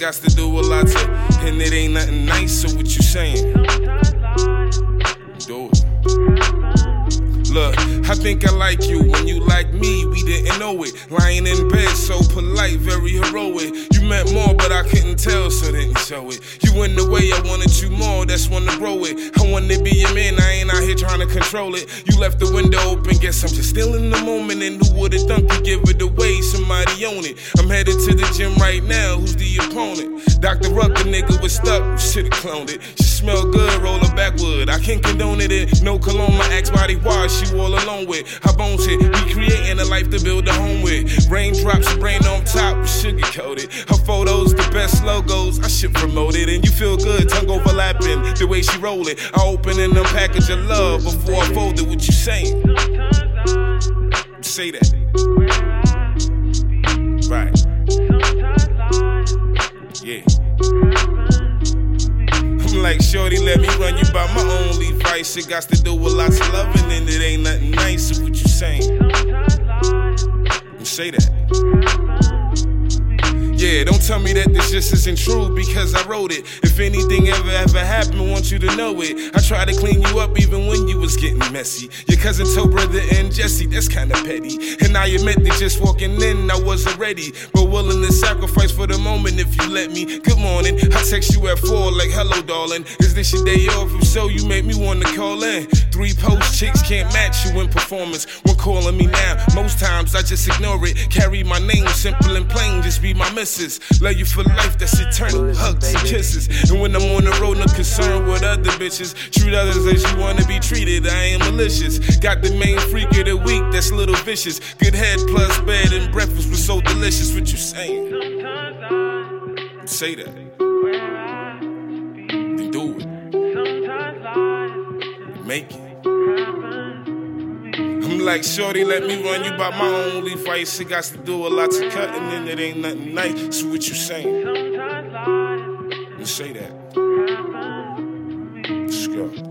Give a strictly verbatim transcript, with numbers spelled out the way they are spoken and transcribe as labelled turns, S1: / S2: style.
S1: got to do a lot to, and it ain't nothing nice, so what you saying? Do it. Look, I think I like you. When you like me, we didn't know it. Lying in bed, so polite, very heroic. You meant more, but I couldn't tell, so didn't show it. You in the way, I wanted you more, that's when to grow it. I wanted to be your man, I ain't out here trying to control it. You left the window open, guess I'm just still in the moment. And who would've thunk to give it away, somebody own it. I'm headed to the gym right now, who's the opponent? Doctor Ruck, the nigga was stuck, should've cloned it. She smell good, roll her backwood, I can't condone it. No cologne, my ex body wash, you all alone with. Her bones hit, recreating a life to build a home with. Raindrops, brain on top, sugar coated. Her photos, the best logos, I should promote it. And you feel good, tongue overlapping, the way she roll it. I open and unpackage your love before I fold it. What you saying? Say that. Right. Yeah. I'm like, shorty, let me run you by my only vice. It got to do with lots of loving, and it ain't nothing nice. So what you saying? You say that. Yeah, don't tell me that this just isn't true, because I wrote it. If anything ever, ever happened, I want you to know it. I tried to clean you up even when you was getting messy. Your cousin told brother and Jesse, that's kinda petty. And I admit that just walking in, I wasn't ready, but willing to sacrifice for the moment if you let me. Good morning, I text you at four like, hello darling, is this your day off? If so, you make me wanna call in. Three post chicks can't match you in performance. One calling me now, most times I just ignore it. Carry my name, simple and plain, just be my missus. Love you for life, that's eternal, hugs and kisses. And when I'm on the road, no concern with other bitches. Treat others as you wanna be treated, I ain't malicious. Got the main freak of the week, that's little vicious. Good head plus bed and breakfast was so delicious. What you saying? Say that. Then do it. Make it. I'm like, shorty, let me run you by my only vice. It got to do a lot to cutting, and it ain't nothing nice. So what you saying? You say that. Let's go.